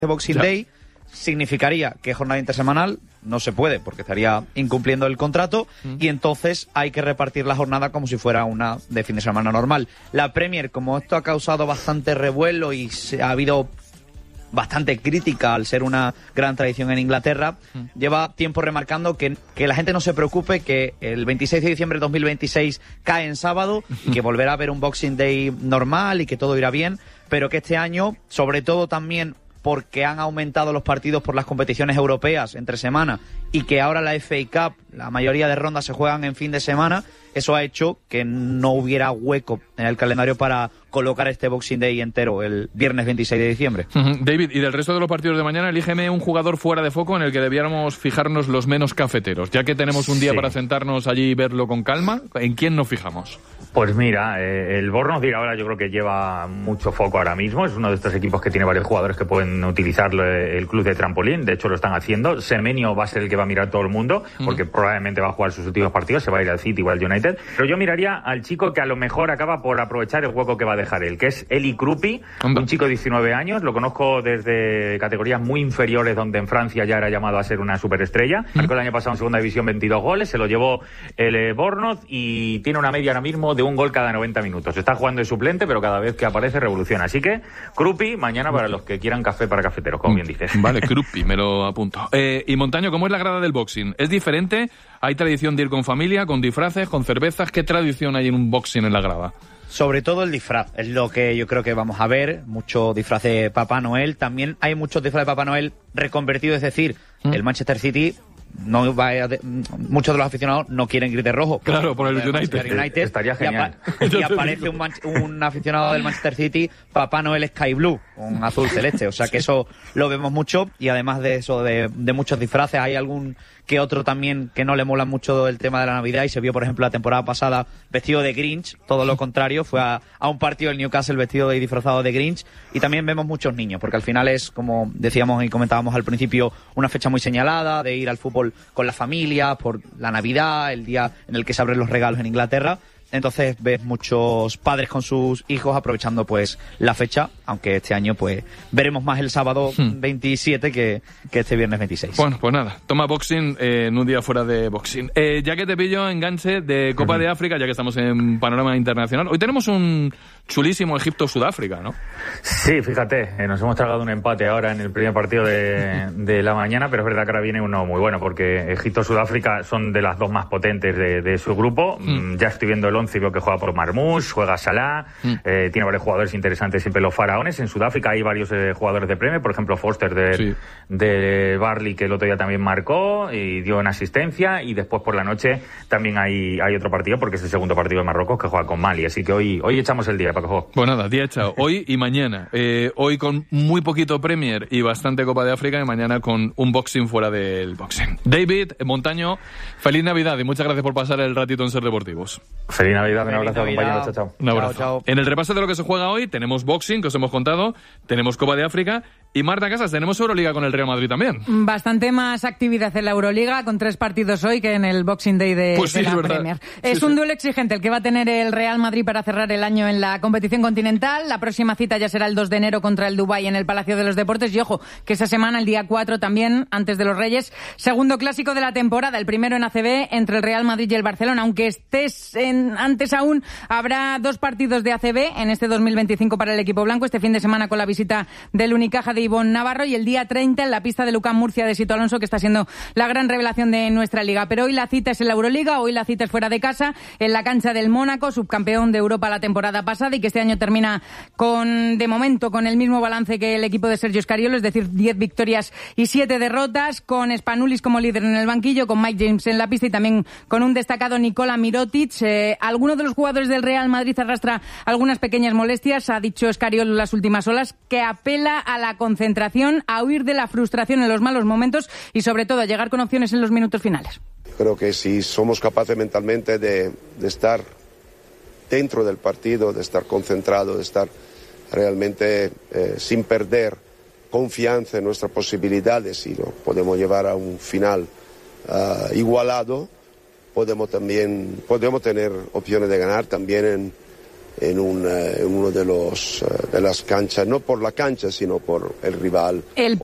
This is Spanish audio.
Boxing Day significaría que jornada intersemanal no se puede porque estaría incumpliendo el contrato y entonces hay que repartir la jornada como si fuera una de fin de semana normal. La Premier, como esto ha causado bastante revuelo y ha habido bastante crítica al ser una gran tradición en Inglaterra, lleva tiempo remarcando que la gente no se preocupe, que el 26 de diciembre de 2026 cae en sábado y que volverá a haber un Boxing Day normal y que todo irá bien, pero que este año, sobre todo también porque han aumentado los partidos por las competiciones europeas entre semana y que ahora la FA Cup, la mayoría de rondas se juegan en fin de semana, eso ha hecho que no hubiera hueco en el calendario para colocar este Boxing Day entero el viernes 26 de diciembre. David, y del resto de los partidos de mañana, elígeme un jugador fuera de foco en el que debiéramos fijarnos los menos cafeteros. Ya que tenemos un día para sentarnos allí y verlo con calma, ¿en quién nos fijamos? Pues mira, el Bournemouth ahora yo creo que lleva mucho foco ahora mismo. Es uno de estos equipos que tiene varios jugadores que pueden utilizarlo el club de trampolín. De hecho, lo están haciendo. Semenyo va a ser el que va a mirar todo el mundo, porque probablemente va a jugar sus últimos partidos. Se va a ir al City o al United. Pero yo miraría al chico que a lo mejor acaba por aprovechar el hueco que va a dejar él, que es Eli Krupi, un chico de 19 años. Lo conozco desde categorías muy inferiores, donde en Francia ya era llamado a ser una superestrella. Marcó el año pasado en segunda división 22 goles. Se lo llevó el Bournemouth y tiene una media ahora mismo de un gol cada 90 minutos. Está jugando de suplente, pero cada vez que aparece revoluciona. Así que, Krupi, mañana para los que quieran café para cafeteros, como bien dices. Vale, Krupi, me lo apunto. Y Montaño, ¿cómo es la grada del boxing? ¿Es diferente? ¿Hay tradición de ir con familia, con disfraces, con cervezas? ¿Qué tradición hay en un boxing en la grada? Sobre todo el disfraz, es lo que yo creo que vamos a ver, mucho disfraz de Papá Noel. También hay muchos disfraces de Papá Noel reconvertidos, es decir, el Manchester City no va muchos de los aficionados no quieren ir de rojo. Claro, por el United. Estaría genial. Y aparece un aficionado del Manchester City, Papá Noel Sky Blue, un azul celeste. O sea que eso lo vemos mucho. Y además de eso, de muchos disfraces, hay algún que otro también que no le mola mucho el tema de la Navidad. Y se vio, por ejemplo, la temporada pasada vestido de Grinch. Todo lo contrario, fue a un partido del Newcastle vestido y disfrazado de Grinch. Y también vemos muchos niños, porque al final es, como decíamos y comentábamos al principio, una fecha muy señalada de ir al fútbol con la familia, por la Navidad, el día en el que se abren los regalos en Inglaterra. Entonces ves muchos padres con sus hijos aprovechando pues la fecha, aunque este año pues veremos más el sábado 27 que este viernes 26. Bueno, pues nada, toma boxing en un día fuera de boxing. Ya que te pillo, enganche de Copa de África, ya que estamos en panorama internacional. Hoy tenemos un chulísimo Egipto-Sudáfrica, ¿no? Sí, fíjate, nos hemos tragado un empate ahora en el primer partido de la mañana, pero es verdad que ahora viene uno muy bueno, porque Egipto-Sudáfrica son de las dos más potentes de su grupo. Ya estoy viendo el 11 y veo que juega por Marmoush, juega Salah, tiene varios jugadores interesantes, siempre los faraones. En Sudáfrica hay varios jugadores de Premier, por ejemplo Foster de Barley, que el otro día también marcó y dio una asistencia, y después por la noche también hay otro partido, porque es el segundo partido de Marruecos, que juega con Mali, así que hoy echamos el día. Pues nada, día echado. Hoy y mañana. Hoy con muy poquito Premier y bastante Copa de África, y mañana con un boxing fuera del boxing. David, Montaño, feliz Navidad y muchas gracias por pasar el ratito en Ser Deportivos. Feliz Navidad, un abrazo, compañeros. Chao, chao. Un abrazo. Chao. En el repaso de lo que se juega hoy tenemos boxing, que os hemos contado, tenemos Copa de África, y Marta Casas, tenemos Euroliga con el Real Madrid también. Bastante más actividad en la Euroliga, con 3 partidos hoy que en el Boxing Day de la Premier. Es un duelo exigente el que va a tener el Real Madrid para cerrar el año en la competición continental. La próxima cita ya será el 2 de enero contra el Dubái en el Palacio de los Deportes. Y ojo, que esa semana, el día 4 también, antes de los Reyes, segundo clásico de la temporada, el primero en ACB entre el Real Madrid y el Barcelona. Aunque antes aún, habrá 2 partidos de ACB en este 2025 para el equipo blanco. Este fin de semana con la visita del Unicaja de Ivonne Navarro, y el día 30 en la pista de Lucán Murcia de Sito Alonso, que está siendo la gran revelación de nuestra liga. Pero hoy la cita es en la Euroliga, hoy la cita es fuera de casa, en la cancha del Mónaco, subcampeón de Europa la temporada pasada, y que este año termina de momento con el mismo balance que el equipo de Sergio Scariolo, es decir, 10 victorias y 7 derrotas, con Spanulis como líder en el banquillo, con Mike James en la pista y también con un destacado Nikola Mirotic. Alguno de los jugadores del Real Madrid arrastra algunas pequeñas molestias, ha dicho Scariolo en las últimas horas, que apela a la concentración, a huir de la frustración en los malos momentos y sobre todo a llegar con opciones en los minutos finales. Creo que si somos capaces mentalmente de estar dentro del partido, de estar concentrado, de estar realmente sin perder confianza en nuestras posibilidades, y lo podemos llevar a un final igualado, podemos tener opciones de ganar también en uno de las canchas, no por la cancha, sino por el rival. El